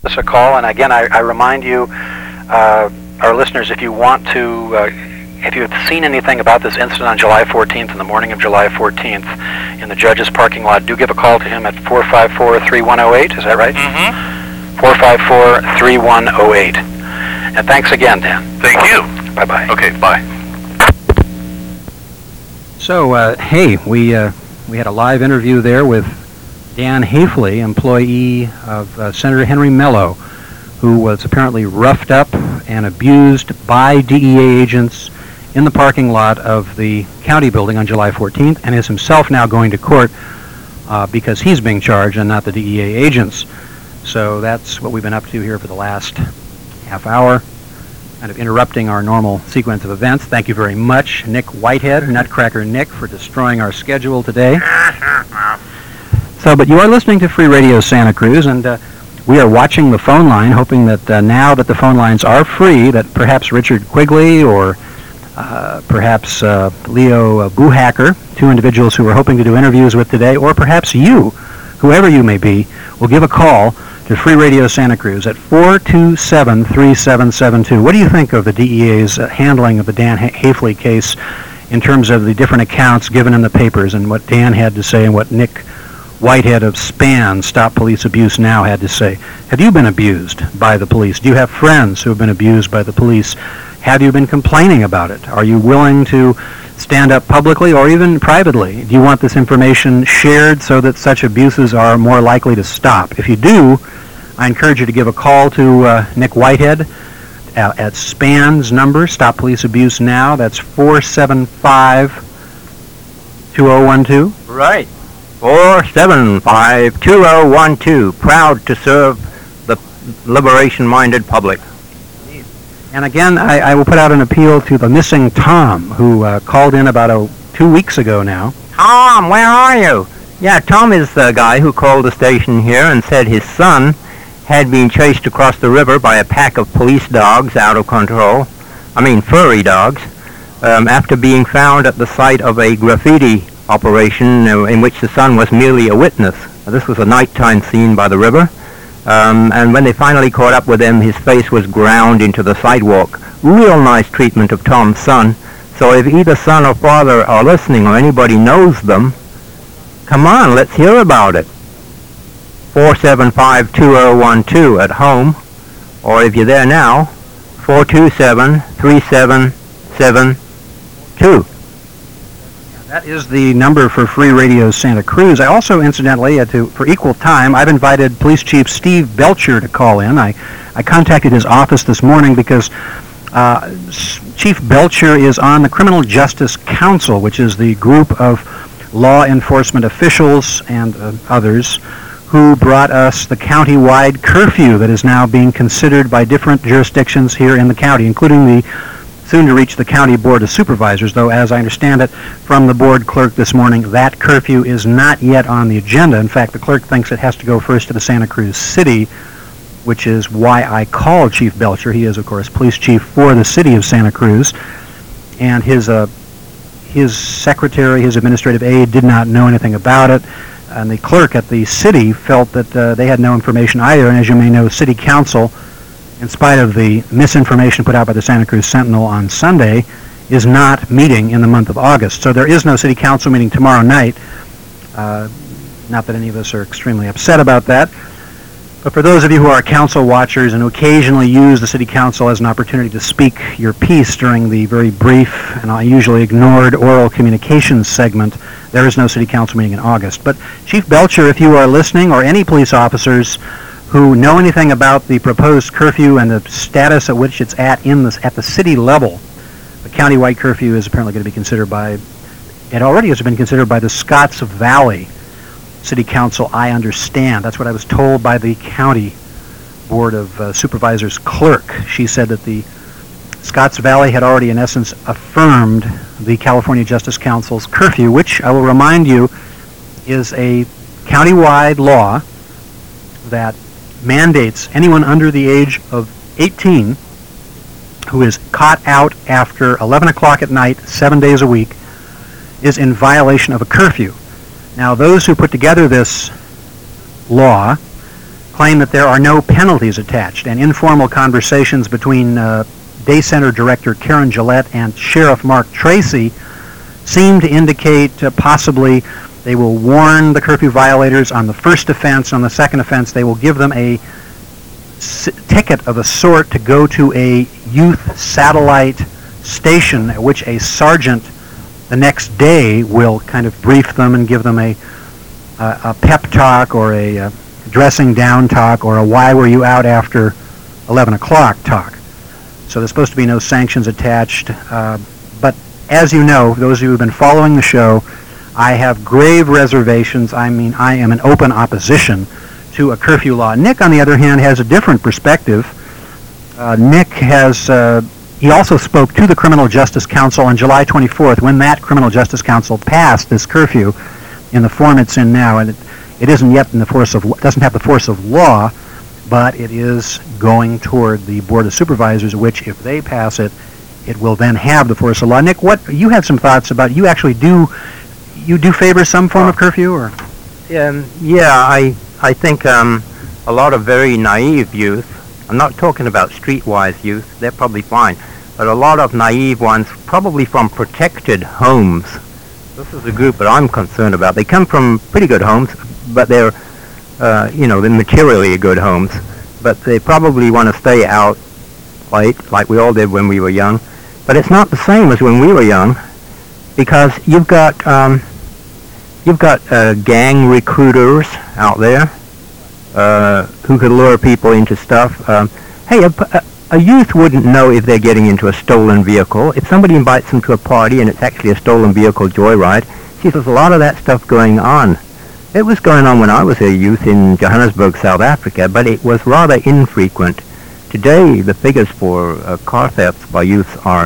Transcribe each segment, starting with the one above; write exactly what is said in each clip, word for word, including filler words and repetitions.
us a call, and again, I, I remind you, uh, our listeners, if you want to, uh, if you've seen anything about this incident on July fourteenth, in the morning of July fourteenth, in the judge's parking lot, do give a call to him at four five four, three one zero eight. Is that right? Mm-hmm. four five four, three one zero eight. And thanks again, Dan. Thank you. Bye-bye. Okay, bye. So, uh, hey, we uh, we had a live interview there with Dan Hafley, employee of uh, Senator Henry Mello, who was apparently roughed up and abused by D E A agents in the parking lot of the county building on July fourteenth, and is himself now going to court uh, because he's being charged and not the D E A agents. So that's what we've been up to here for the last half hour, kind of interrupting our normal sequence of events. Thank you very much, Nick Whitehead, Nutcracker Nick, for destroying our schedule today. So, but you are listening to Free Radio Santa Cruz, and uh, we are watching the phone line, hoping that uh, now that the phone lines are free, that perhaps Richard Quigley or uh, perhaps uh, Leo uh, Buhacker, two individuals who we're hoping to do interviews with today, or perhaps you, whoever you may be, will give a call to Free Radio Santa Cruz at four two seven, three seven seven two. What do you think of the D E A's uh, handling of the Dan Hafley case in terms of the different accounts given in the papers and what Dan had to say and what Nick Whitehead of SPAN, Stop Police Abuse Now, had to say? Have you been abused by the police? Do you have friends who have been abused by the police? Have you been complaining about it? Are you willing to stand up publicly or even privately? Do you want this information shared so that such abuses are more likely to stop? If you do, I encourage you to give a call to uh, Nick Whitehead at, at SPAN's number, Stop Police Abuse Now. That's four seven five, two zero one two. Right. four seven five, two zero one two. Proud to serve the liberation-minded public. And again, I, I will put out an appeal to the missing Tom, who uh, called in about oh, two weeks ago now. Tom, where are you? Yeah, Tom is the guy who called the station here and said his son had been chased across the river by a pack of police dogs out of control. I mean, furry dogs, um, after being found at the site of a graffiti operation uh, in which the son was merely a witness. This was a nighttime scene by the river. Um, and when they finally caught up with him, his face was ground into the sidewalk. Real nice treatment of Tom's son. So if either son or father are listening or anybody knows them, come on, let's hear about it. four seven five, two zero one two at home, or if you're there now, four two seven, three seven seven two. That is the number for Free Radio Santa Cruz. I also, incidentally, uh, to, for equal time, I've invited Police Chief Steve Belcher to call in. I, I contacted his office this morning because uh, Chief Belcher is on the Criminal Justice Council, which is the group of law enforcement officials and uh, others who brought us the county-wide curfew that is now being considered by different jurisdictions here in the county, including the soon to reach the County Board of Supervisors, though as I understand it from the board clerk this morning, that curfew is not yet on the agenda. In fact, the clerk thinks it has to go first to the Santa Cruz City, which is why I called Chief Belcher. He is, of course, police chief for the city of Santa Cruz, and his uh, his secretary, his administrative aide, did not know anything about it, and the clerk at the city felt that uh, they had no information either, and as you may know, City Council, in spite of the misinformation put out by the Santa Cruz Sentinel on Sunday, is not meeting in the month of August. So there is no City Council meeting tomorrow night. Uh, not that any of us are extremely upset about that. But for those of you who are council watchers and who occasionally use the City Council as an opportunity to speak your piece during the very brief and I usually ignored oral communications segment, there is no City Council meeting in August. But Chief Belcher, if you are listening, or any police officers who know anything about the proposed curfew and the status at which it's at in the, at the city level, the county-wide curfew is apparently going to be considered by, it already has been considered by the Scotts Valley City Council, I understand. That's what I was told by the County Board of uh, Supervisors clerk. She said that the Scotts Valley had already, in essence, affirmed the California Justice Council's curfew, which, I will remind you, is a county-wide law that mandates anyone under the age of eighteen who is caught out after eleven o'clock at night, seven days a week, is in violation of a curfew. Now, those who put together this law claim that there are no penalties attached, and informal conversations between uh, Day Center Director Karen Gillette and Sheriff Mark Tracy seem to indicate uh, possibly they will warn the curfew violators on the first offense. On the second offense, they will give them a s- ticket of a sort to go to a youth satellite station, at which a sergeant the next day will kind of brief them and give them a, a, a pep talk or a, a dressing down talk or a why were you out after eleven o'clock talk. So there's supposed to be no sanctions attached. Uh, but as you know, those of you who have been following the show, I have grave reservations. I mean, I am in open opposition to a curfew law. Nick, on the other hand, has a different perspective. Uh, Nick has, uh, he also spoke to the Criminal Justice Council on July twenty-fourth when that Criminal Justice Council passed this curfew in the form it's in now. And it, it isn't yet in the force of, doesn't have the force of law, but it is going toward the Board of Supervisors, which, if they pass it, it will then have the force of law. Nick, what you had some thoughts about? You actually do, you do favor some form of curfew, or? Um, yeah, I I think um, a lot of very naive youth. I'm not talking about streetwise youth; they're probably fine, but a lot of naive ones, probably from protected homes. This is a group that I'm concerned about. They come from pretty good homes, but they're Uh, you know, they're materially good homes, but they probably want to stay out late, like we all did when we were young. But it's not the same as when we were young, because you've got um, you've got uh, gang recruiters out there uh, who could lure people into stuff. Um, hey, a, a youth wouldn't know if they're getting into a stolen vehicle. If somebody invites them to a party and it's actually a stolen vehicle joyride, see, there's a lot of that stuff going on. It was going on when I was a youth in Johannesburg, South Africa, but it was rather infrequent. Today, the figures for uh, car thefts by youth are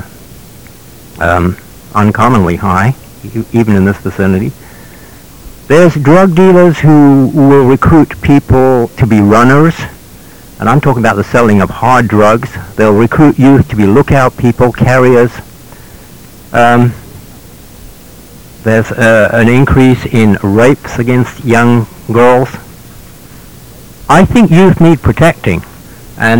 um, uncommonly high, e- even in this vicinity. There's drug dealers who will recruit people to be runners, and I'm talking about the selling of hard drugs. They'll recruit youth to be lookout people, carriers. Um, There's uh, an increase in rapes against young girls. I think youth need protecting, and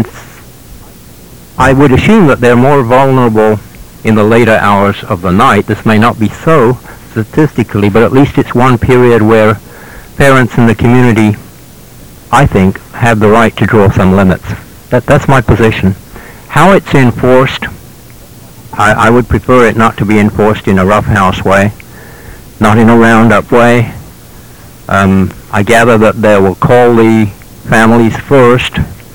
I would assume that they're more vulnerable in the later hours of the night. This may not be so statistically, but at least it's one period where parents in the community, I think, have the right to draw some limits. That, that's my position. How it's enforced, I, I would prefer it not to be enforced in a roughhouse way, not in a roundup way. Um, I gather that they will call the families first,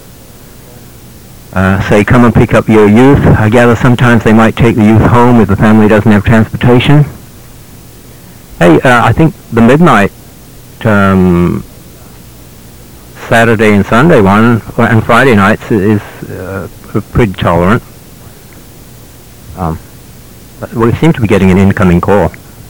uh, say, come and pick up your youth. I gather sometimes they might take the youth home if the family doesn't have transportation. Hey, uh, I think the midnight um, Saturday and Sunday one, and Friday nights is uh, pretty tolerant. Um, but we seem to be getting an incoming call.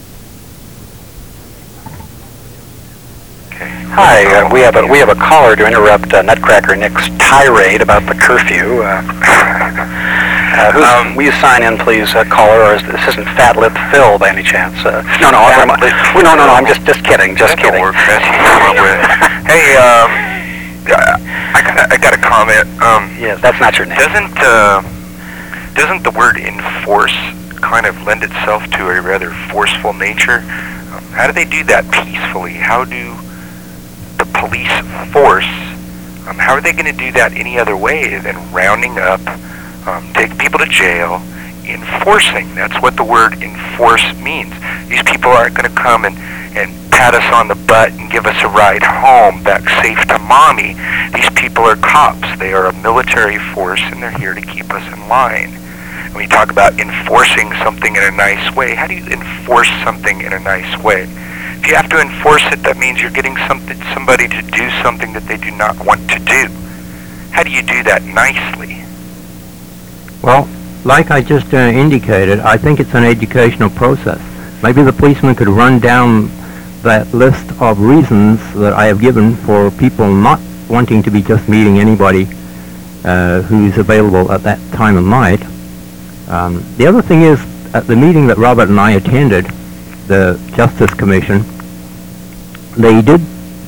Hi, uh, we have a we have a caller to interrupt uh, Nutcracker Nick's tirade about the curfew. Uh, uh, who's, um, will you sign in, please, uh, caller? Or is this isn't Fat Lip Phil by any chance? Uh, no, no, I'm, I'm, well, no, no, no. I'm just just kidding, just that kidding. Work. Hey, um, I got I got a comment. Um, yes, that's not your name. Doesn't uh, doesn't the word enforce kind of lend itself to a rather forceful nature? Um, how do they do that peacefully? How do the police force, um, how are they going to do that any other way than rounding up, um, taking people to jail, enforcing? That's what the word enforce means. These people aren't going to come and, and pat us on the butt and give us a ride home back safe to mommy. These people are cops. They are a military force, and they're here to keep us in line. When you talk about enforcing something in a nice way, how do you enforce something in a nice way? If you have to enforce it, that means you're getting something, somebody to do something that they do not want to do. How do you do that nicely? Well, like I just uh, indicated, I think it's an educational process. Maybe the policeman could run down that list of reasons that I have given for people not wanting to be just meeting anybody uh, who's available at that time of night. Um, the other thing is, at the meeting that Robert and I attended, the Justice Commission, they did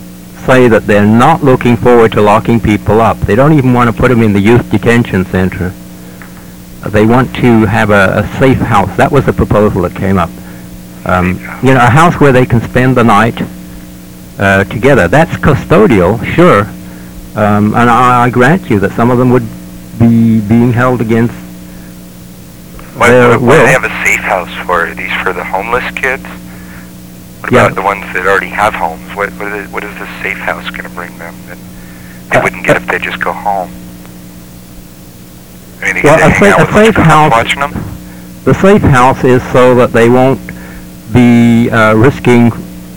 say that they're not looking forward to locking people up. They don't even want to put them in the youth detention center. Uh, they want to have a, a safe house. That was the proposal that came up. Um, you know, a house where they can spend the night uh, together. That's custodial, sure. Um, and I, I grant you that some of them would be being held against What, their what, what will. do they have a safe house for? Are these for the homeless kids? What Yeah. about the ones that already have homes? What what is, what is this safe house going to bring them that they Uh, wouldn't get if they just go home? I mean, they Well, get to a hang sa- out a with them, safe cops house- watching them? The safe house is so that they won't be uh, risking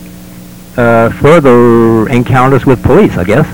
uh, further encounters with police, I guess.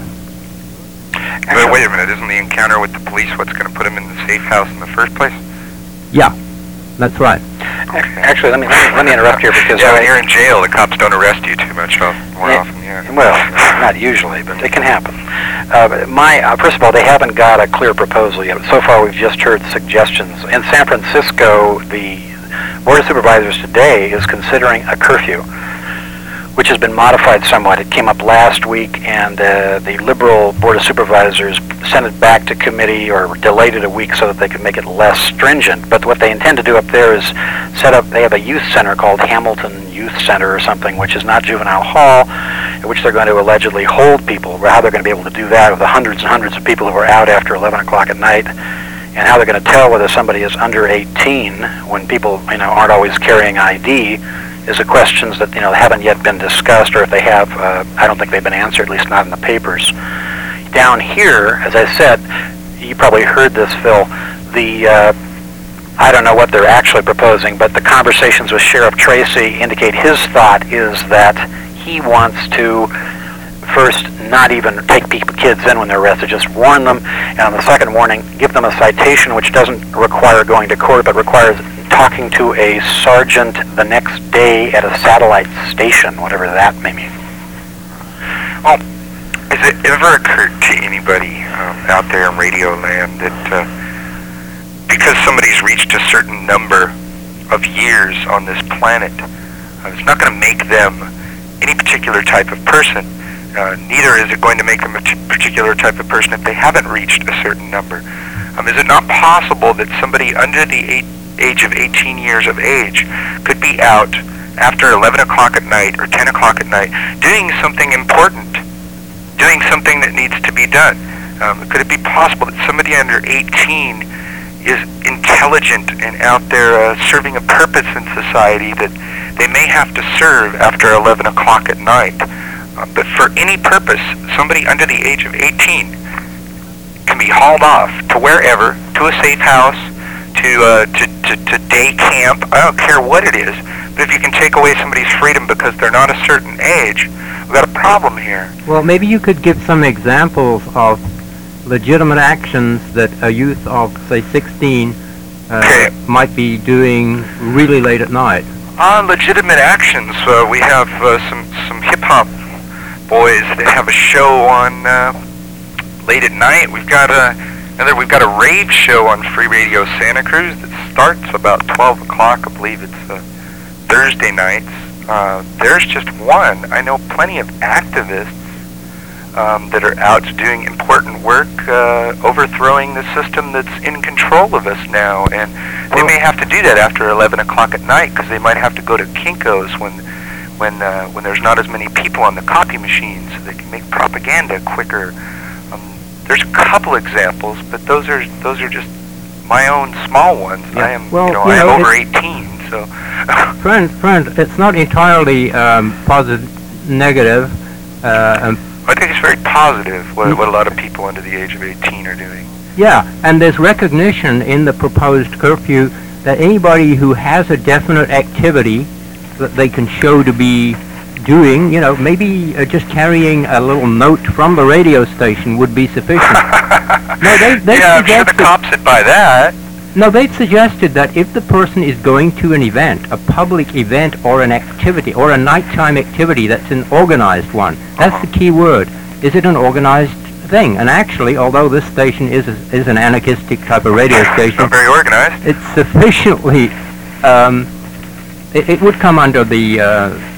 Wait, wait a minute, isn't the encounter with the police what's going to put them in the safe house in the first place? Yeah, that's right. Actually, let me let me, let me interrupt here because yeah, I, when you're in jail, the cops don't arrest you too much of- more Yeah. often, yeah. well, not usually, but it can happen. Uh, but my uh, first of all, they haven't got a clear proposal yet. So far, we've just heard suggestions. In San Francisco, the Board of Supervisors today is considering a curfew, which has been modified somewhat. It came up last week, and uh, the Liberal Board of Supervisors sent it back to committee or delayed it a week so that they could make it less stringent. But what they intend to do up there is set up, they have a youth center called Hamilton Youth Center or something, which is not juvenile hall, in which they're going to allegedly hold people. How they're going to be able to do that with the hundreds and hundreds of people who are out after eleven o'clock at night, and how they're going to tell whether somebody is under eighteen when people, you know, aren't always carrying I D, is the questions that, you know, haven't yet been discussed, or if they have, uh, I don't think they've been answered, at least not in the papers. Down here, as I said, you probably heard this, Phil, the, uh, I don't know what they're actually proposing, but the conversations with Sheriff Tracy indicate his thought is that he wants to first not even take people, kids in when they're arrested, just warn them, and on the second warning, give them a citation, which doesn't require going to court, but requires talking to a sergeant the next day at a satellite station, whatever that may mean. Well, has it ever occurred to anybody um, out there in radio land that uh, because somebody's reached a certain number of years on this planet, uh, it's not going to make them any particular type of person. Uh, neither is it going to make them a t- particular type of person if they haven't reached a certain number. Um, is it not possible that somebody under the eight, age of eighteen years of age could be out after eleven o'clock at night or ten o'clock at night doing something important, doing something that needs to be done? Um, could it be possible that somebody under eighteen is intelligent and out there uh, serving a purpose in society that they may have to serve after eleven o'clock at night? Uh, but for any purpose, somebody under the age of eighteen can be hauled off to wherever, to a safe house, to, uh, to, to, to day camp. I don't care what it is, but if you can take away somebody's freedom because they're not a certain age, we've got a problem here. Well, maybe you could give some examples of legitimate actions that a youth of, say, sixteen uh, Okay. might be doing really late at night. On legitimate actions, uh, we have uh, some, some hip-hop boys that have a show on uh, late at night. We've got a another. We've got a rave show on Free Radio Santa Cruz that starts about twelve o'clock. I believe it's uh, Thursday nights. Uh, there's just one. I know plenty of activists um, that are out doing important work, uh, overthrowing the system that's in control of us now, and they may have to do that after eleven o'clock at night because they might have to go to Kinko's when. when uh, when there's not as many people on the copy machines, so they can make propaganda quicker. Um, there's a couple examples, but those are those are just my own small ones. Yeah. I am, Well, you know, you I am know, over eighteen, so. Friend, friend, it's not entirely um, positive, negative. Uh, um, I think it's very positive what, what a lot of people under the age of eighteen are doing. yeah, and there's recognition in the proposed curfew that anybody who has a definite activity that they can show to be doing, you know, maybe uh, just carrying a little note from the radio station would be sufficient. No, they, they yeah, I'm sure the suggested- cops would buy that. No, they suggested that if the person is going to an event, a public event or an activity, or a nighttime activity that's an organized one, that's Uh-huh. the key word. Is it an organized thing? And actually, although this station is is an anarchistic type of radio It's station, not very organized. it's sufficiently, um, it, it would come under the uh,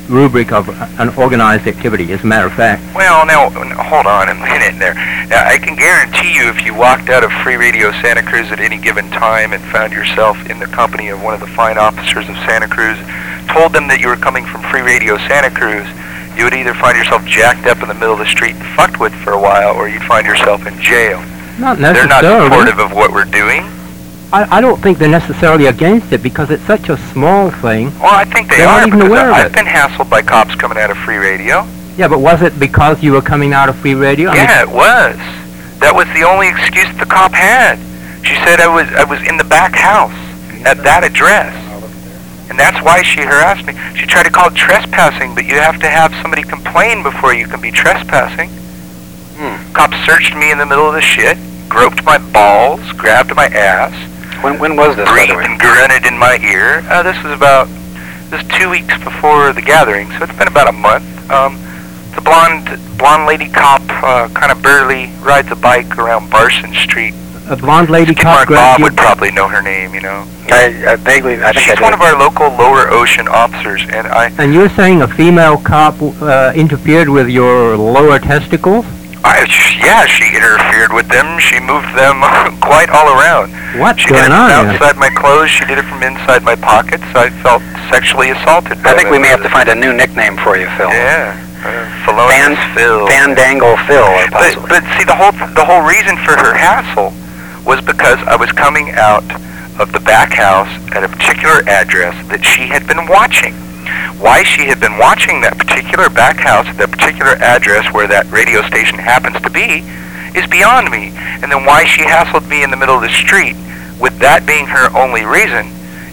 rubric of an organized activity, as a matter of fact. Well, now, hold on a minute there. Now, I can guarantee you if you walked out of Free Radio Santa Cruz at any given time and found yourself in the company of one of the fine officers of Santa Cruz, told them that you were coming from Free Radio Santa Cruz, you would either find yourself jacked up in the middle of the street and fucked with for a while, or you'd find yourself in jail. Not They're necessarily. not supportive of what we're doing. I, I don't think they're necessarily against it because it's such a small thing. Well, I think they They're are, not even because aware of I've it. been hassled by cops coming out of Free Radio. Yeah, but was it because you were coming out of Free Radio? I Yeah, it was. That was the only excuse the cop had. She said I was I was in the back house at that address. And that's why she harassed me. She tried to call it trespassing, but you have to have somebody complain before you can be trespassing. Hmm. Cops searched me in the middle of the shit, groped my balls, grabbed my ass, When when was this, by the breathed way? and grunted in my ear. Uh, this was about, this was two weeks before the gathering, so it's been about a month. Um, the blonde, blonde lady cop, uh, kind of burly, rides a bike around Barson Street. A blonde lady Skid cop Mark grabbed Bob you. would probably know her name, you know. I, I vaguely, I think She's I one did. of our local lower ocean officers, and I, And you're saying a female cop uh, interfered with your lower testicles? I, yeah, she interfered with them. She moved them quite all around. What's She did going it on from here? outside my clothes. She did it from inside my pockets. I felt sexually assaulted. By I think we them. may have to find a new nickname for you, Phil. Yeah, uh, Felonious Fan- Phil. Fandangle Phil, or But, possibly. but see, the whole the whole reason for her hassle was because I was coming out of the back house at a particular address that she had been watching. Why she had been watching that particular back house at that particular address where that radio station happens to be is beyond me. And then why she hassled me in the middle of the street, with that being her only reason,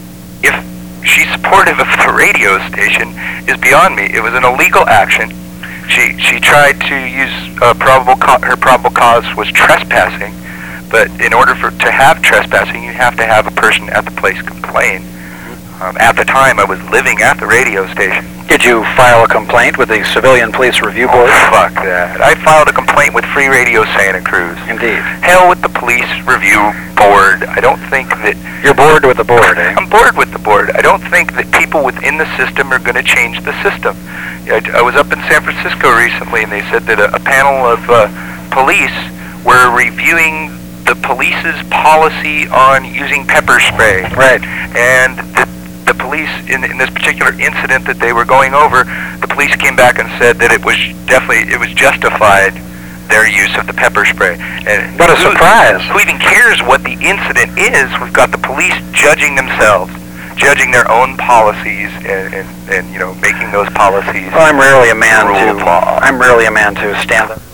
if she's supportive of the radio station, is beyond me. It was an illegal action. She she tried to use uh, probable ca- her probable cause was trespassing, but in order for to have trespassing, you have to have a person at the place complain. Um, at the time, I was living at the radio station. Did you file a complaint with the Civilian Police Review Oh, Board? fuck that. I filed a complaint with Free Radio Santa Cruz. Indeed. Hell with the Police Review Board. I don't think that... You're bored with the board, eh? I'm bored with the board. I don't think that people within the system are going to change the system. I, I was up in San Francisco recently, and they said that a, a panel of uh, police were reviewing the police's policy on using pepper spray. Right. And the, the police, in, in this particular incident that they were going over, the police came back and said that it was definitely, it was justified, their use of the pepper spray. And What a who- surprise. Who even cares what the incident is? We've got the police judging themselves, judging their own policies, and, and, and you know, making those policies. Well, I'm rarely a man Rule of to. law. I'm rarely a man to stand up.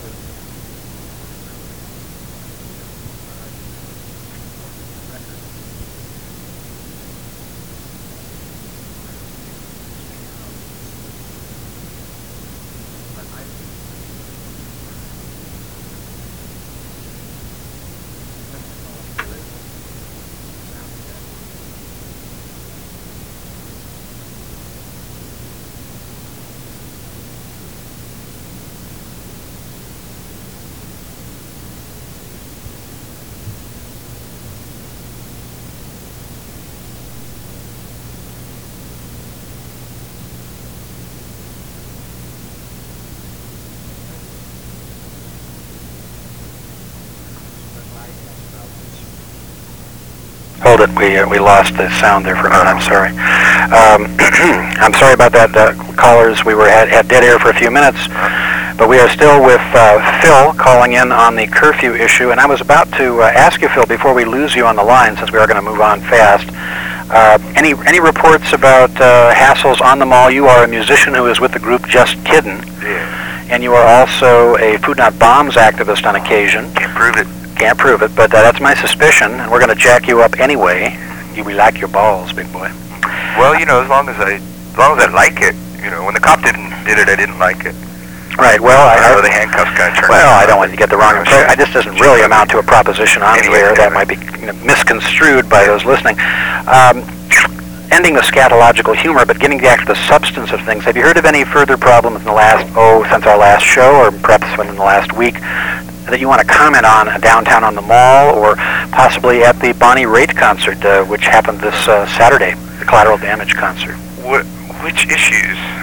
Hold it. We uh, we lost the sound there for a minute. I'm sorry. Um, I'm sorry about that, uh, callers. We were had, had dead air for a few minutes, but we are still with uh, Phil calling in on the curfew issue. And I was about to uh, ask you, Phil, before we lose you on the line, since we are going to move on fast. Uh, any any reports about uh, hassles on the mall? You are a musician who is with the group Just Kiddin', Yeah, and you are also a Food Not Bombs activist on occasion. can't prove it. Can't prove it, but uh, that's my suspicion, and we're going to jack you up anyway. You we like your balls, big boy. Well, you know, as long as I, as long as I like it, you know, when the cop didn't did it, I didn't like it. Right. Well, I, I know I the handcuffs kind of turned. well, me I don't on. want you to get the wrong impression. It just doesn't really amount to a proposition on the Anyway, air that yeah. might be you know, misconstrued by those listening. Um, ending the scatological humor, but getting back to the substance of things. Have you heard of any further problems in the last oh since our last show, or perhaps within the last week, that you want to comment on downtown on the mall, or possibly at the Bonnie Raitt concert, uh, which happened this uh, Saturday, the Collateral Damage concert? What, which issues?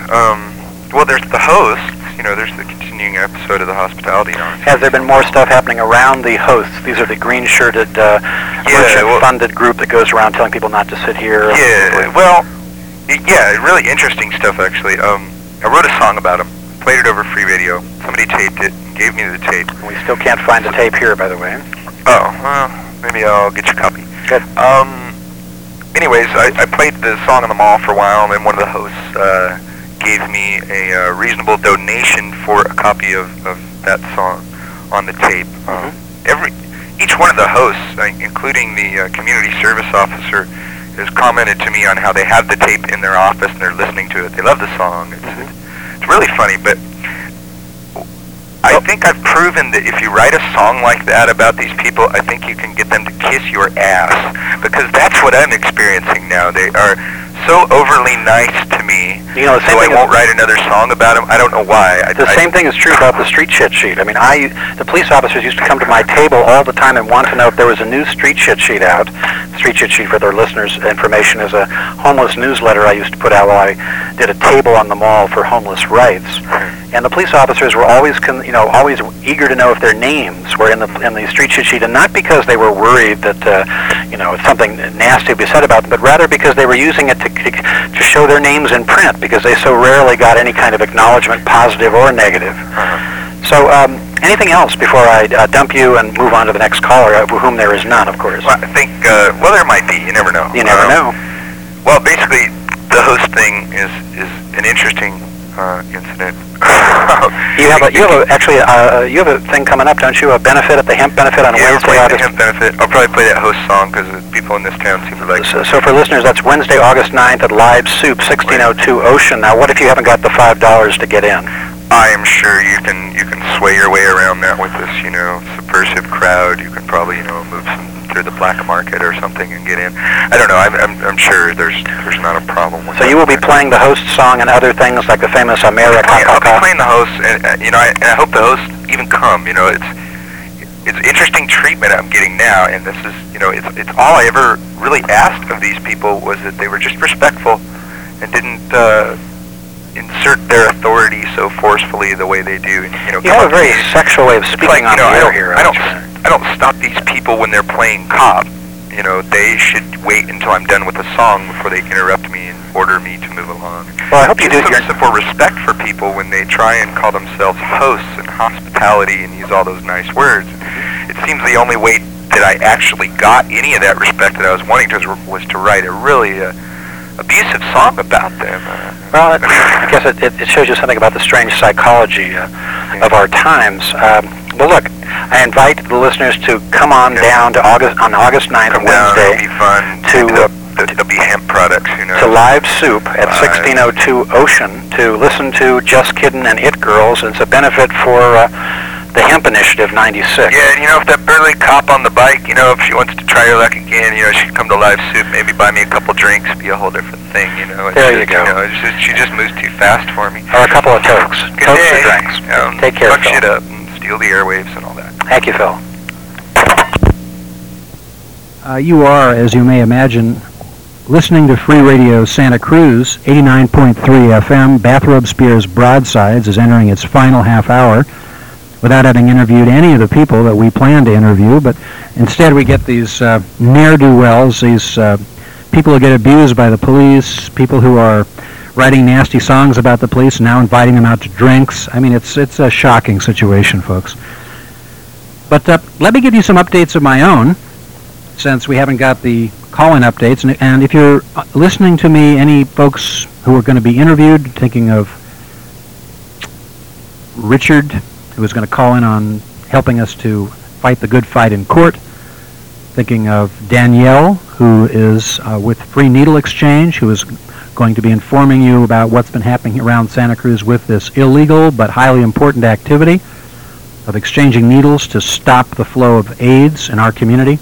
Um, well, there's the hosts. You know, there's the continuing episode of the Hospitality Hour. Has there been more stuff happening around the hosts? These are the green-shirted, uh, yeah, well, funded group that goes around telling people not to sit here. Yeah, well, yeah, really interesting stuff, actually. Um, I wrote a song about them, played it over free radio. Somebody taped it, gave me the tape. We still can't find the tape here, by the way. Oh, well, maybe I'll get you a copy. Good. Um, anyways, I, I played the song on the mall for a while, and then one of the hosts uh, gave me a uh, reasonable donation for a copy of, of that song on the tape. Um, mm-hmm. Every each one of the hosts, uh, including the uh, community service officer, has commented to me on how they have the tape in their office and they're listening to it. They love the song. It's, mm-hmm. it's, it's really funny, but I think I've proven that if you write a song like that about these people, I think you can get them to kiss your ass, because that's what I'm experiencing now. They are so overly nice to me, you know, the same so I thing won't is, write another song about them. I don't know why. I, the I, same thing is true about the street shit sheet. I mean, I the police officers used to come to my table all the time and want to know if there was a new street shit sheet out. Street shit sheet, for their listeners' information, is a homeless newsletter I used to put out while I did a table on the mall for homeless rights. And the police officers were always, con- you know, always eager to know if their names were in the in the street shit sheet, and not because they were worried that, uh, you know, something nasty would be said about them, but rather because they were using it to to show their names in print, because they so rarely got any kind of acknowledgement, positive or negative. uh-huh. So, um, anything else before I uh, dump you and move on to the next caller, uh, for whom there is none, of course? Well, I think, uh, well, there might be. You never know. You never um, know. Well, basically, the host thing is is an interesting uh, incident. You have a, you have a, actually uh, you have a thing coming up, don't you? A benefit at the hemp benefit on yeah, Wednesday, we'll play August. the hemp benefit. I'll probably play that host song because people in this town seem to like. So, so for listeners, that's Wednesday, August ninth at Live Soup, sixteen oh two Ocean. Now, what if you haven't got the five dollars to get in? I am sure you can you can sway your way around that with this, you know, subversive crowd. You can probably, you know, move some through the black market or something and get in. I don't know. I'm I'm, I'm sure there's there's not a problem with so that. you will be playing the host song and other things like the famous America. I'll be playing the host, and uh, you know, I, and I hope the hosts even come. You know, it's it's interesting treatment I'm getting now, and this is, you know, it's it's all I ever really asked of these people was that they were just respectful and didn't uh, insert their authority so forcefully the way they do. You know, you have a very sexual way of speaking like, on you know, the I air don't, here. I don't, I don't stop these people when they're playing cop. You know, they should wait until I'm done with the song before they interrupt me and order me to move along. Well, I hope you do some your simple respect for people when they try and call themselves hosts and hospitality and use all those nice words. It seems the only way that I actually got any of that respect that I was wanting to was to write a really uh, abusive song about them. Uh, well, it, I guess it, it shows you something about the strange psychology uh, of our times. Um, well, look, I invite the listeners to come on okay. down to August on August ninth, Come Wednesday. Down, it'll be fun. To uh, there'll be hemp products, you know. To Live Soup at Live. sixteen oh two Ocean to listen to Just Kiddin' and It Girls. It's a benefit for uh, the Hemp Initiative ninety-six. Yeah, and you know, if that burly cop on the bike, you know, if she wants to try her luck again, you know, she can come to Live Soup, maybe buy me a couple drinks, be a whole different thing, you know. It's There you just, go. You know, it's just, she just moves too fast for me. Or a couple of tokes. Good Tokes day. or drinks. Um, Take care, fuck Phil. shit up and steal the airwaves and all that. Thank you, Phil. Uh, you are, as you may imagine, listening to Free Radio Santa Cruz, eighty-nine point three F M. Bathrobe Spears Broadsides is entering its final half hour without having interviewed any of the people that we plan to interview, but instead we get these uh, ne'er-do-wells, these uh, people who get abused by the police, people who are writing nasty songs about the police, now inviting them out to drinks. I mean, it's it's a shocking situation, folks. But uh, let me give you some updates of my own, since we haven't got the call-in updates. And, and if you're listening to me, any folks who are going to be interviewed, thinking of Richard, who is going to call in on helping us to fight the good fight in court, thinking of Danielle, who is uh, with Free Needle Exchange, who is going to be informing you about what's been happening around Santa Cruz with this illegal but highly important activity of exchanging needles to stop the flow of AIDS in our community.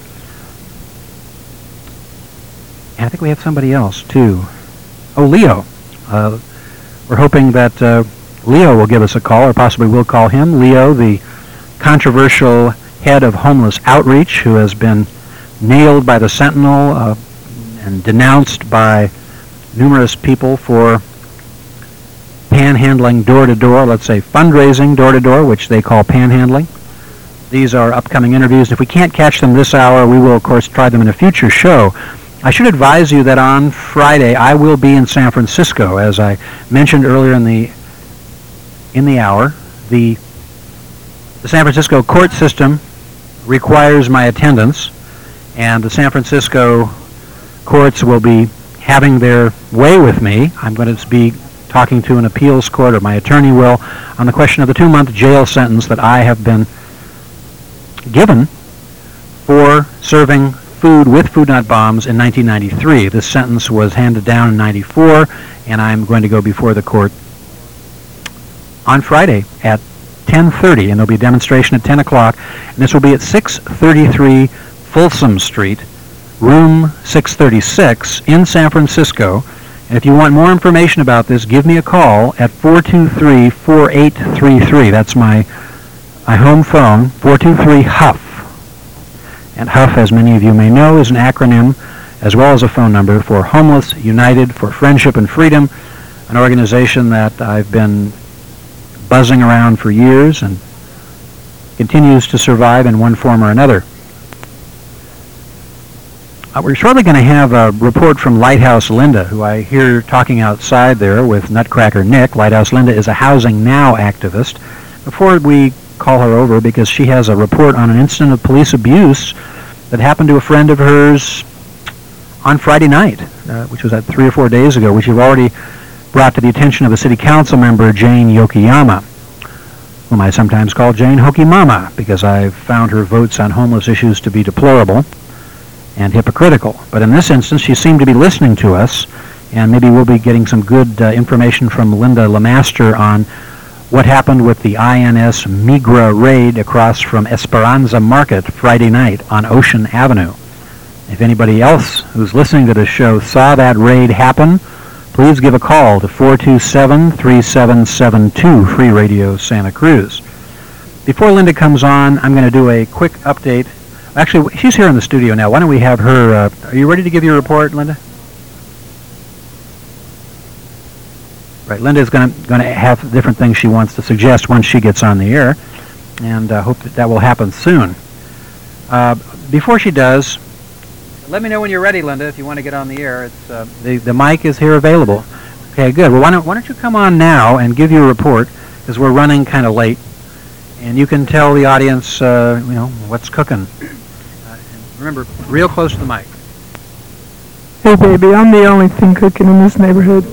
And I think we have somebody else, too. Oh, Leo. Uh, we're hoping that uh, Leo will give us a call, or possibly we'll call him. Leo, the controversial head of Homeless Outreach, who has been nailed by the Sentinel uh, and denounced by numerous people for panhandling door-to-door, let's say fundraising door-to-door, which they call panhandling. These are upcoming interviews. If we can't catch them this hour, we will, of course, try them in a future show. I should advise you that on Friday I will be in San Francisco, as I mentioned earlier in the in the hour. The, the San Francisco court system requires my attendance, and the San Francisco courts will be having their way with me. I'm going to be talking to an appeals court, or my attorney will, on the question of the two-month jail sentence that I have been given for serving food with Food Not Bombs in nineteen ninety-three. This sentence was handed down in ninety-four, and I'm going to go before the court on Friday at ten thirty, and there'll be a demonstration at ten o'clock, and this will be at six thirty-three Folsom Street, room six thirty-six in San Francisco. And if you want more information about this, give me a call at four two three, four eight three three. That's my, my home phone, four two three, H U F. And H U F, as many of you may know, is an acronym as well as a phone number for Homeless United for Friendship and Freedom, an organization that I've been buzzing around for years and continues to survive in one form or another. Uh, we're shortly going to have a report from Lighthouse Linda, who I hear talking outside there with Nutcracker Nick. Lighthouse Linda is a Housing Now activist. Before we call her over, because she has a report on an incident of police abuse that happened to a friend of hers on Friday night, uh, which was at three or four days ago, which you've already brought to the attention of the city council member, Jane Yokoyama, whom I sometimes call Jane Hokey Mama, because I've found her votes on homeless issues to be deplorable and hypocritical. But in this instance, she seemed to be listening to us, and maybe we'll be getting some good uh, information from Linda Lemaster on what happened with the I N S Migra raid across from Esperanza Market Friday night on Ocean Avenue. If anybody else who's listening to this show saw that raid happen, please give a call to four two seven, three seven seven two, Free Radio Santa Cruz. Before Linda comes on, I'm going to do a quick update. Actually, she's here in the studio now. Why don't we have her... Uh, are you ready to give your report, Linda? Right, Linda's going to going to have different things she wants to suggest once she gets on the air, and I uh, hope that that will happen soon. Uh, before she does, let me know when you're ready, Linda, if you want to get on the air. It's uh, the, the mic is here available. Okay, good. Well, why don't, why don't you come on now and give your report, because we're running kind of late, and you can tell the audience, uh, you know, what's cooking. Uh, and remember, real close to the mic. Hey, baby, I'm the only thing cooking in this neighborhood.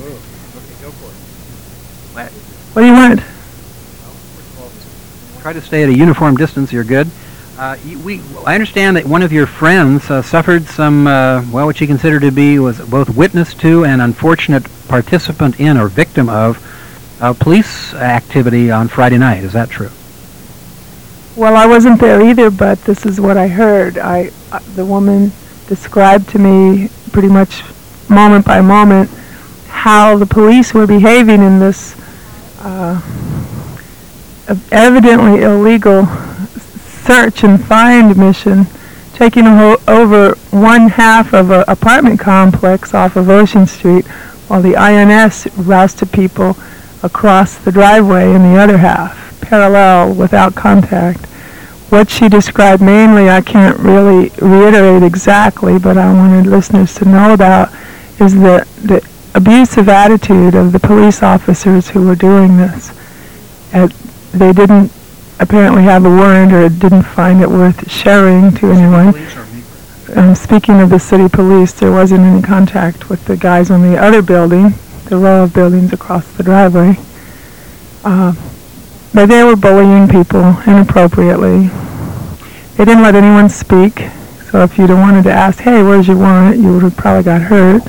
What do you want? Try to stay at a uniform distance. You're good. Uh, you, we, I understand that one of your friends uh, suffered some, uh, well, what you consider to be was both witness to and unfortunate participant in or victim of uh, police activity on Friday night. Is that true? Well, I wasn't there either, but this is what I heard. I, uh, the woman described to me pretty much moment by moment how the police were behaving in this Uh, evidently illegal search and find mission, taking ho- over one half of an apartment complex off of Ocean Street, while the I N S rousted people across the driveway in the other half, parallel, without contact. What she described mainly, I can't really reiterate exactly, but I wanted listeners to know about, is the, the abusive attitude of the police officers who were doing this. Uh, they didn't apparently have a warrant or didn't find it worth sharing to anyone. Um, speaking of the city police, there wasn't any contact with the guys on the other building, the row of buildings across the driveway. Uh, but they were bullying people inappropriately. They didn't let anyone speak, so if you'd have wanted to ask, hey, where's your warrant, you would have probably got hurt.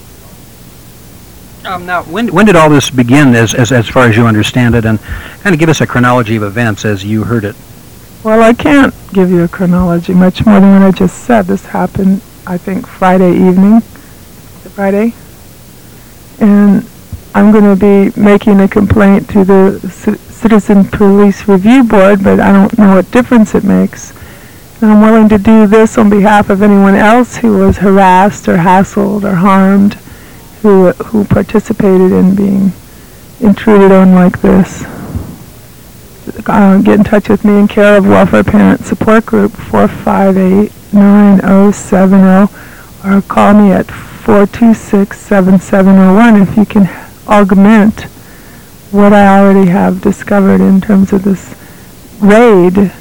Um, now, when when did all this begin, as, as as far as you understand it, and kind of give us a chronology of events as you heard it? Well, I can't give you a chronology much more than what I just said. This happened, I think, Friday evening. Friday, and I'm going to be making a complaint to the C- Citizen Police Review Board, but I don't know what difference it makes. And I'm willing to do this on behalf of anyone else who was harassed or hassled or harmed, who who participated in being intruded on like this. Uh, get in touch with me in care of Welfare Parent Support Group, four five eight, nine oh seven oh, or call me at four two six, seven seven oh one if you can augment what I already have discovered in terms of this raid.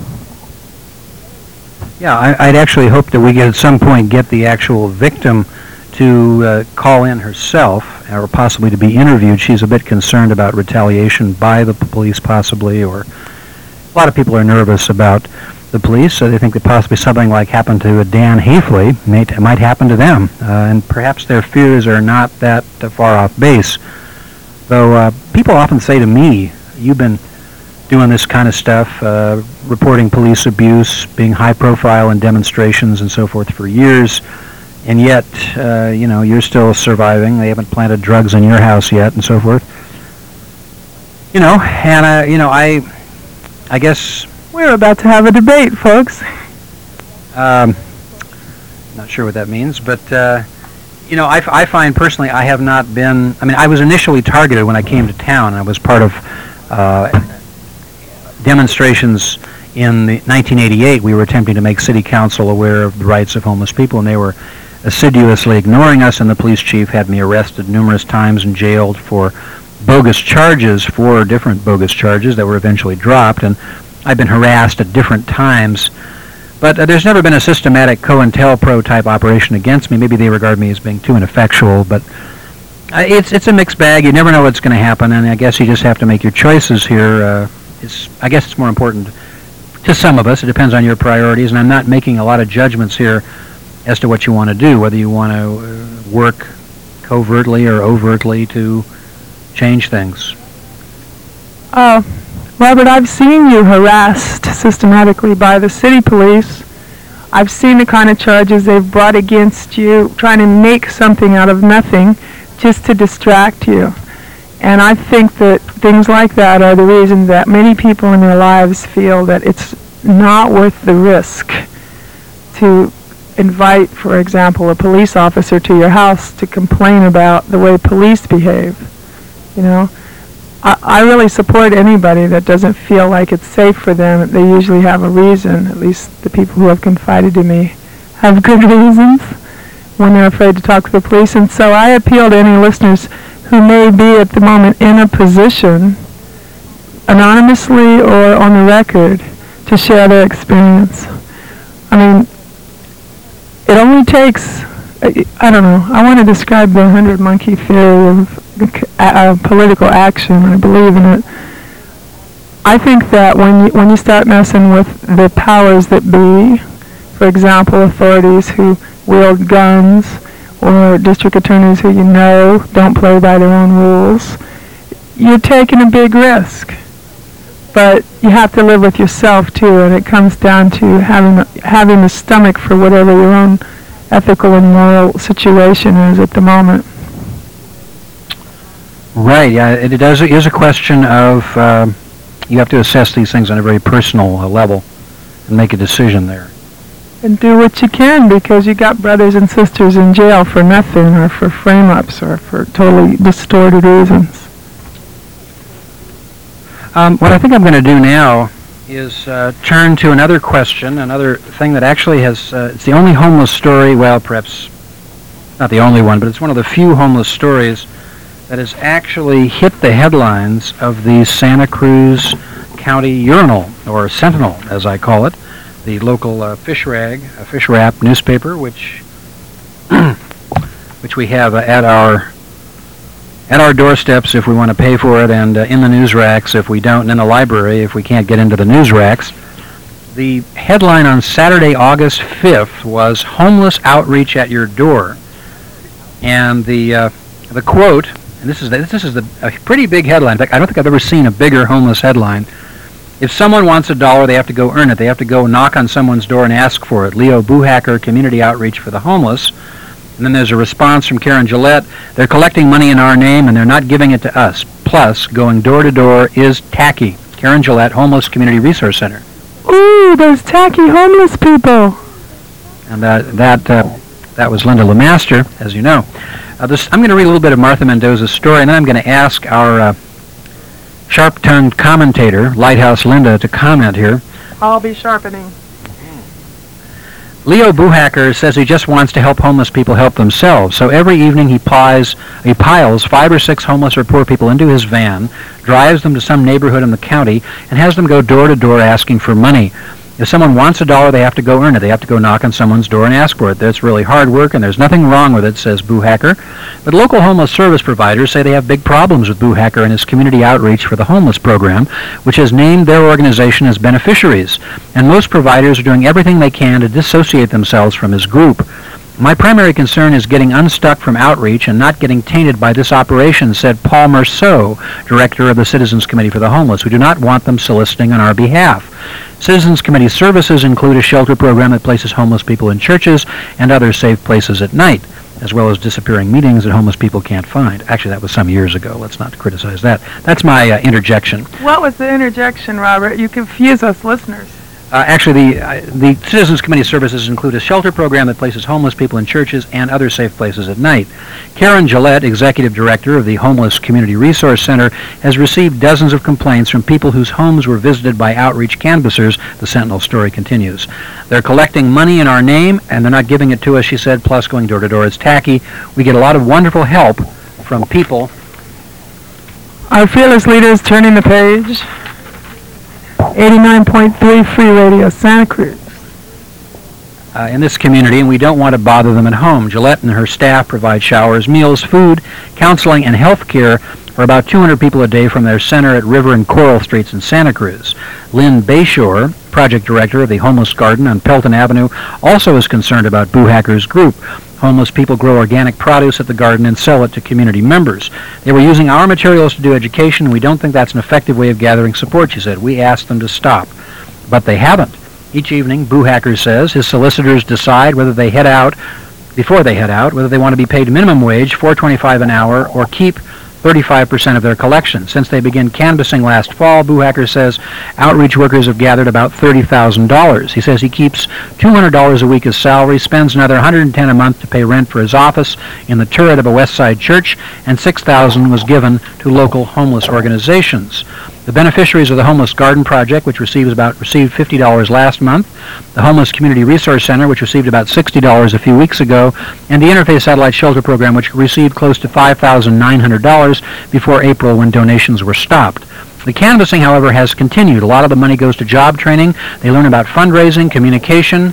Yeah, I, I'd actually hope that we could at some point get the actual victim to uh, call in herself, or possibly to be interviewed. She's a bit concerned about retaliation by the police, possibly, or a lot of people are nervous about the police, so they think that possibly something like happened to Dan Hafley may, might happen to them, uh, and perhaps their fears are not that uh, far off base. Though uh, people often say to me, you've been doing this kind of stuff, uh, reporting police abuse, being high profile in demonstrations and so forth for years, and yet, uh, you know, you're still surviving. They haven't planted drugs in your house yet, and so forth. You know, and, uh, you know, I, I guess... We're about to have a debate, folks. Um, not sure what that means, but, uh, you know, I, I find personally I have not been... I mean, I was initially targeted when I came to town. I was part of uh, demonstrations in the nineteen eighty-eight. We were attempting to make City Council aware of the rights of homeless people, and they were assiduously ignoring us, and the police chief had me arrested numerous times and jailed for bogus charges, four different bogus charges that were eventually dropped, and I've been harassed at different times. But uh, there's never been a systematic COINTELPRO type operation against me. Maybe they regard me as being too ineffectual, but uh, it's it's a mixed bag. You never know what's going to happen, and I guess you just have to make your choices here. Uh, it's I guess it's more important to some of us. It depends on your priorities, and I'm not making a lot of judgments here as to what you want to do, whether you want to uh, work covertly or overtly to change things. Uh, Robert, I've seen you harassed systematically by the city police. I've seen the kind of charges they've brought against you, trying to make something out of nothing just to distract you. And I think that things like that are the reason that many people in their lives feel that it's not worth the risk to invite, for example, a police officer to your house to complain about the way police behave. You know, I, I really support anybody that doesn't feel like it's safe for them. They usually have a reason. At least the people who have confided to me have good reasons when they're afraid to talk to the police. And so I appeal to any listeners who may be at the moment in a position, anonymously or on the record, to share their experience. I mean, it only takes, I, I don't know, I want to describe the hundred monkey theory of uh, political action. I believe in it. I think that when you, when you start messing with the powers that be, for example, authorities who wield guns, or district attorneys who you know don't play by their own rules, you're taking a big risk. But you have to live with yourself too, and it comes down to having having the stomach for whatever your own ethical and moral situation is at the moment. Right. Yeah. It does. It is a question of um, you have to assess these things on a very personal uh, level and make a decision there. And do what you can, because you got brothers and sisters in jail for nothing, or for frame-ups, or for totally distorted reasons. Um, what I think I'm going to do now is uh, turn to another question, another thing that actually has, uh, it's the only homeless story, well, perhaps not the only one, but it's one of the few homeless stories that has actually hit the headlines of the Santa Cruz County Urinal, or Sentinel, as I call it, the local uh, fish rag, a fish wrap newspaper, which which we have uh, at our at our doorsteps if we want to pay for it, and uh, in the news racks if we don't, and in the library if we can't get into the news racks. The headline on Saturday, August fifth was "Homeless Outreach at Your Door," and the uh, the quote, and this is the, this is the, a pretty big headline. In fact, I don't think I've ever seen a bigger homeless headline. If someone wants a dollar, they have to go earn it. They have to go knock on someone's door and ask for it. Leo Buhacker, Community Outreach for the Homeless. And then there's a response from Karen Gillette. They're collecting money in our name, and they're not giving it to us. Plus, going door to door is tacky. Karen Gillette, Homeless Community Resource Center. Ooh, those tacky homeless people. And uh, that uh, that was Linda LeMaster, as you know. Uh, this, I'm going to read a little bit of Martha Mendoza's story, and then I'm going to ask our uh, sharp-tongued commentator, Lighthouse Linda, to comment here. I'll be sharpening. Leo Buhacker says he just wants to help homeless people help themselves. So every evening he piles, he piles five or six homeless or poor people into his van, drives them to some neighborhood in the county, and has them go door to door asking for money. If someone wants a dollar, they have to go earn it. They have to go knock on someone's door and ask for it. That's really hard work, and there's nothing wrong with it, says Buhacker. But local homeless service providers say they have big problems with Buhacker and his community outreach for the homeless program, which has named their organization as beneficiaries. And most providers are doing everything they can to dissociate themselves from his group. My primary concern is getting unstuck from outreach and not getting tainted by this operation, said Paul Merceau, director of the Citizens Committee for the Homeless. We do not want them soliciting on our behalf. Citizens Committee services include a shelter program that places homeless people in churches and other safe places at night, as well as disappearing meetings that homeless people can't find. Actually, that was some years ago. Let's not criticize that. That's my uh, interjection. What was the interjection, Robert? You confuse us listeners. Uh, actually, the, uh, the Citizens Committee services include a shelter program that places homeless people in churches and other safe places at night. Karen Gillette, Executive Director of the Homeless Community Resource Center, has received dozens of complaints from people whose homes were visited by outreach canvassers. The Sentinel story continues. They're collecting money in our name, and they're not giving it to us, she said, plus going door to door is tacky. We get a lot of wonderful help from people. Our fearless leader is turning the page. eighty-nine point three Free Radio, Santa Cruz. Uh, in this community, and we don't want to bother them at home. Gillette and her staff provide showers, meals, food, counseling, and health care for about two hundred people a day from their center at River and Coral Streets in Santa Cruz. Lynn Bayshore, project director of the Homeless Garden on Pelton Avenue, also is concerned about Buhacker's group. Homeless people grow organic produce at the garden and sell it to community members. They were using our materials to do education, and we don't think that's an effective way of gathering support, she said. We asked them to stop, but they haven't. Each evening, Buhacker says, his solicitors decide whether they head out, before they head out, whether they want to be paid minimum wage, four dollars and twenty-five cents an hour, or keep thirty-five percent of their collection. Since they began canvassing last fall, Buhacker says outreach workers have gathered about thirty thousand dollars. He says he keeps two hundred dollars a week as salary, spends another one hundred ten dollars a month to pay rent for his office in the turret of a West Side church, and six thousand dollars was given to local homeless organizations. The beneficiaries of the Homeless Garden Project, which receives about received fifty dollars last month, the Homeless Community Resource Center, which received about sixty dollars a few weeks ago, and the Interfaith Satellite Shelter Program, which received close to five thousand nine hundred dollars before April when donations were stopped. The canvassing, however, has continued. A lot of the money goes to job training. They learn about fundraising, communication,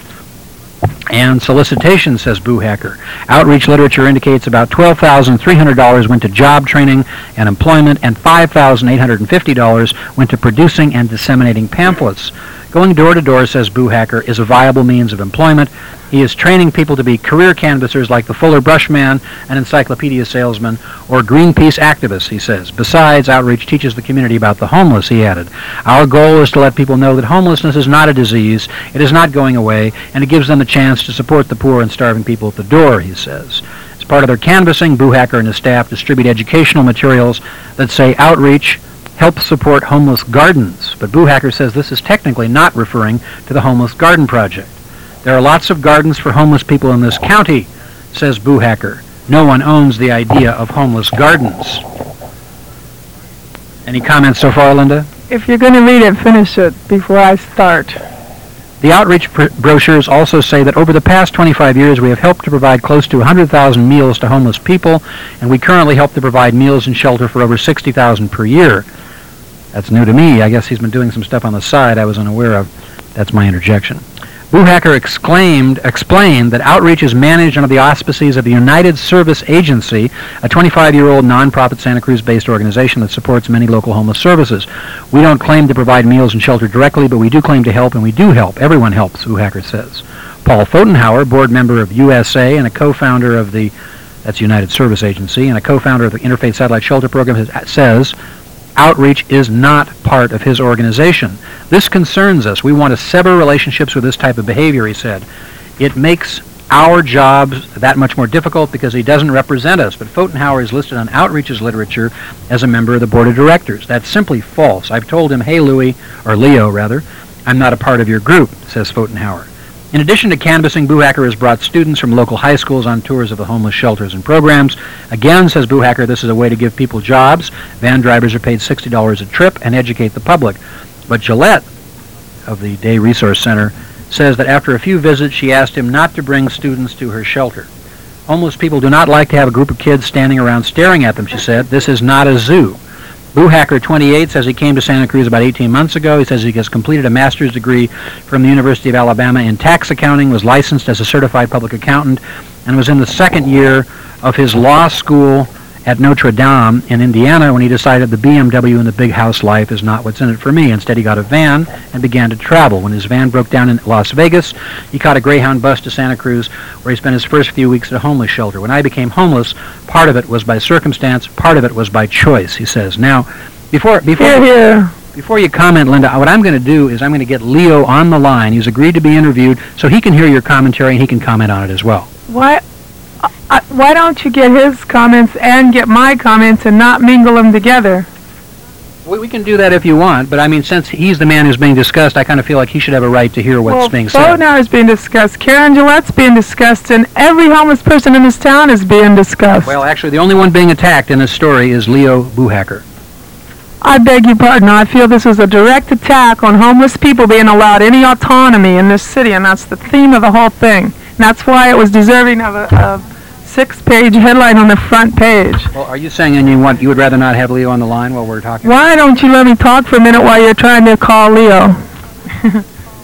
and solicitation, says Buhacker. Outreach literature indicates about twelve thousand three hundred dollars went to job training and employment, and five thousand eight hundred fifty dollars went to producing and disseminating pamphlets. Going door to door, says Buhacker, is a viable means of employment. He is training people to be career canvassers like the Fuller Brushman, an encyclopedia salesman, or Greenpeace activists, he says. Besides, outreach teaches the community about the homeless, he added. Our goal is to let people know that homelessness is not a disease, it is not going away, and it gives them the chance to support the poor and starving people at the door, he says. As part of their canvassing, Buhacker and his staff distribute educational materials that say outreach helps support homeless gardens. But Buhacker says this is technically not referring to the Homeless Garden Project. There are lots of gardens for homeless people in this county, says Buhacker. No one owns the idea of homeless gardens. Any comments so far, Linda? If you're going to read it, finish it before I start. The outreach pr- brochures also say that over the past twenty-five years, we have helped to provide close to one hundred thousand meals to homeless people, and we currently help to provide meals and shelter for over sixty thousand per year. That's new to me. I guess he's been doing some stuff on the side I was unaware of. That's my interjection. Buhacker exclaimed, explained that outreach is managed under the auspices of the United Service Agency, a twenty-five-year-old nonprofit Santa Cruz-based organization that supports many local homeless services. We don't claim to provide meals and shelter directly, but we do claim to help, and we do help. Everyone helps, Buhacker says. Paul Pfotenhauer, board member of U S A and a co-founder of the, that's United Service Agency, and a co-founder of the Interfaith Satellite Shelter Program, says, outreach is not part of his organization. This concerns us. We want to sever relationships with this type of behavior, he said. It makes our jobs that much more difficult because he doesn't represent us. But Pfotenhauer is listed on Outreach's literature as a member of the board of directors. That's simply false. I've told him, hey, Louis, or Leo, rather, I'm not a part of your group, says Pfotenhauer. In addition to canvassing, Buhacker has brought students from local high schools on tours of the homeless shelters and programs. Again, says Buhacker, this is a way to give people jobs. Van drivers are paid sixty dollars a trip and educate the public. But Gillette of the Day Resource Center says that after a few visits, she asked him not to bring students to her shelter. Homeless people do not like to have a group of kids standing around staring at them, she said. This is not a zoo. Buhacker, twenty-eight, says he came to Santa Cruz about eighteen months ago. He says he has completed a master's degree from the University of Alabama in tax accounting, was licensed as a certified public accountant, and was in the second year of his law school at Notre Dame in Indiana when he decided the B M W and the big house life is not what's in it for me. Instead, he got a van and began to travel. When his van broke down in Las Vegas, he caught a Greyhound bus to Santa Cruz, where he spent his first few weeks at a homeless shelter. When I became homeless, part of it was by circumstance, part of it was by choice, he says. Now, before before Here, here. before you comment, Linda, what I'm going to do is I'm going to get Leo on the line. He's agreed to be interviewed so he can hear your commentary and he can comment on it as well. Why, uh, why don't you get his comments and get my comments and not mingle them together? We, we can do that if you want, but I mean, since he's the man who's being discussed, I kind of feel like he should have a right to hear what's well, being said. Bodnar is being discussed, Karen Gillette's being discussed, and every homeless person in this town is being discussed. Well, actually, the only one being attacked in this story is Leo Buhacker. I beg your pardon. I feel this is a direct attack on homeless people being allowed any autonomy in this city, and that's the theme of the whole thing. And that's why it was deserving of a, a six-page headline on the front page. Well, are you saying and you want you would rather not have Leo on the line while we're talking? Why don't you let me talk for a minute while you're trying to call Leo? You've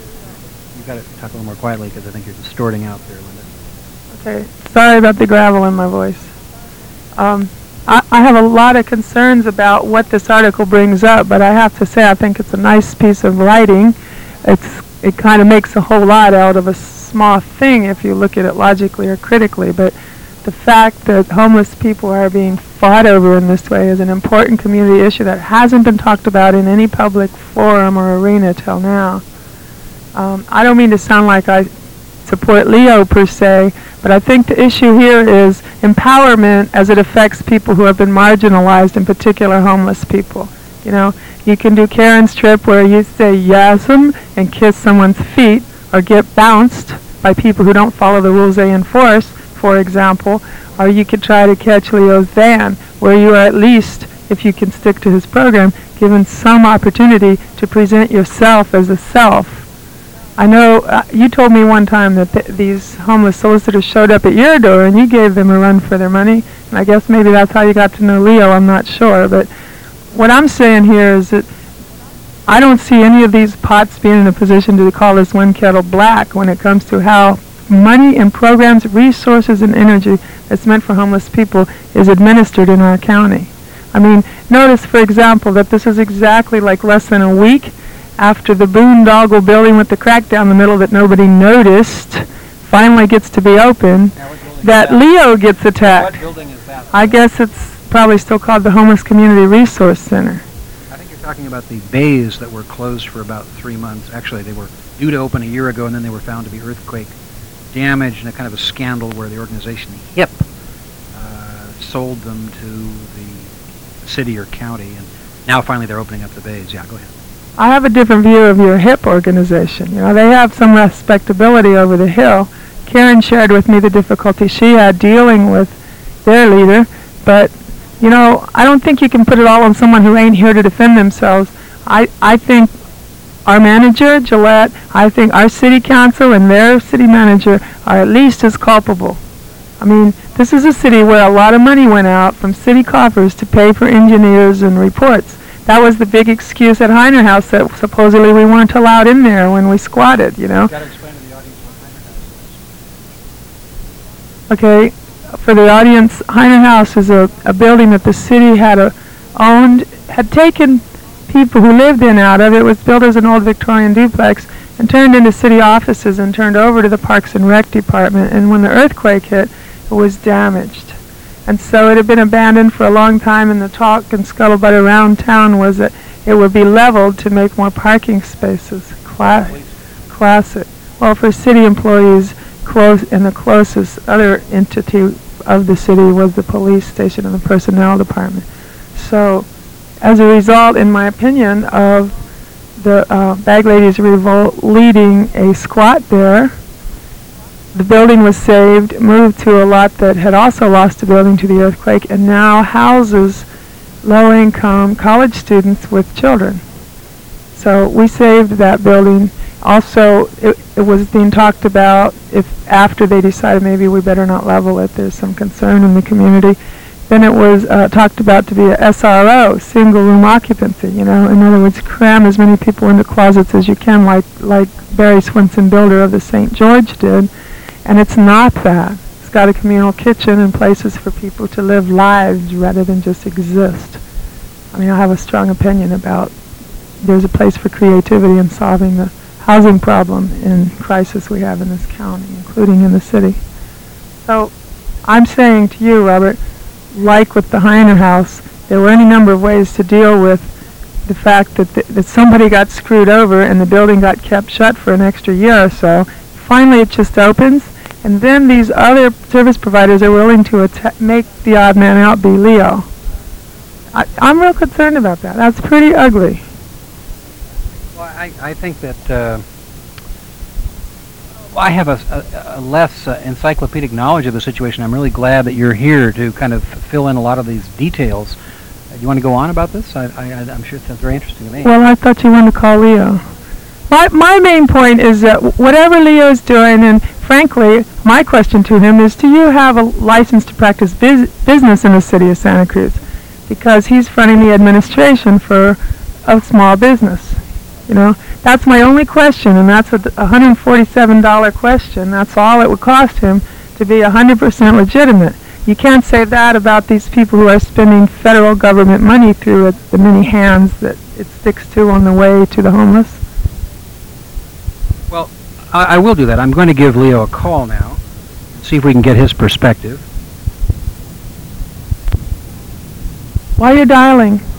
got to talk a little more quietly because I think you're distorting out there, Linda. Okay. Sorry about the gravel in my voice. Um, I, I have a lot of concerns about what this article brings up, but I have to say I think it's a nice piece of writing. It's it kind of makes a whole lot out of a small thing if you look at it logically or critically, but the fact that homeless people are being fought over in this way is an important community issue that hasn't been talked about in any public forum or arena till now. Um, I don't mean to sound like I support Leo per se, but I think the issue here is empowerment as it affects people who have been marginalized, in particular homeless people. You know, you can do Karen's trip where you say yasm and kiss someone's feet or get bounced by people who don't follow the rules they enforce, for example, or you could try to catch Leo's van, where you are at least, if you can stick to his program, given some opportunity to present yourself as a self. I know uh, you told me one time that th- these homeless solicitors showed up at your door and you gave them a run for their money, and I guess maybe that's how you got to know Leo, I'm not sure, but what I'm saying here is that I don't see any of these pots being in a position to call this one kettle black when it comes to how money and programs, resources, and energy that's meant for homeless people is administered in our county. I mean, notice, for example, that this is exactly like less than a week after the boondoggle building with the crack down the middle that nobody noticed finally gets to be open, that Leo gets attacked. What building is that? I guess it's probably still called the Homeless Community Resource Center. I think you're talking about the bays that were closed for about three months. Actually, they were due to open a year ago, and then they were found to be earthquake damage, and a kind of a scandal where the organization HIP uh, sold them to the city or county, and now finally they're opening up the bays. Yeah, go ahead. I have a different view of your HIP organization. You know, they have some respectability over the hill. Karen shared with me the difficulty she had dealing with their leader, but, you know, I don't think you can put it all on someone who ain't here to defend themselves. I, I think our manager, Gillette, I think our city council and their city manager are at least as culpable. I mean, this is a city where a lot of money went out from city coffers to pay for engineers and reports. That was the big excuse at Heiner House that supposedly we weren't allowed in there when we squatted, you know. You've got to explain to the audience what Heiner House is. Okay, for the audience, Heiner House is a, a building that the city had a, owned, had taken people who lived in out of. It was built as an old Victorian duplex and turned into city offices and turned over to the Parks and Rec Department. And when the earthquake hit, it was damaged. And so it had been abandoned for a long time, and the talk and scuttlebutt around town was that it would be leveled to make more parking spaces. Cla- classic. Well, for city employees, close, and the closest other entity of the city was the police station and the personnel department. So, as a result, in my opinion, of the uh, Bag Ladies Revolt leading a squat there, the building was saved, moved to a lot that had also lost a building to the earthquake, and now houses low-income college students with children. So we saved that building. Also, it, it was being talked about if after they decided maybe we better not level it, there's some concern in the community, then it was uh, talked about to be a S R O, single room occupancy, you know, in other words, cram as many people into closets as you can, like, like Barry Swinson, builder of the Saint George, did. And it's not that. It's got a communal kitchen and places for people to live lives rather than just exist. I mean, I have a strong opinion about there's a place for creativity in solving the housing problem in crisis we have in this county, including in the city. So I'm saying to you, Robert, like with the Heiner House, there were any number of ways to deal with the fact that, th- that somebody got screwed over and the building got kept shut for an extra year or so. Finally, it just opens, and then these other service providers are willing to att- make the odd man out be Leo. I, I'm real concerned about that. That's pretty ugly. Well, I, I think that uh, well, I have a, a, a less uh, encyclopedic knowledge of the situation. I'm really glad that you're here to kind of fill in a lot of these details. Uh, you want to go on about this? I, I, I'm sure it sounds very interesting to me. Well, I thought you wanted to call Leo. My, my main point is that whatever Leo's doing, and frankly, my question to him is, do you have a license to practice biz- business in the city of Santa Cruz? Because he's fronting the administration for a small business. You know, that's my only question, and that's a one hundred forty-seven dollars question. That's all it would cost him to be one hundred percent legitimate. You can't say that about these people who are spending federal government money through it, the many hands that it sticks to on the way to the homeless. Well, I, I will do that. I'm going to give Leo a call now, see if we can get his perspective. While you're dialing,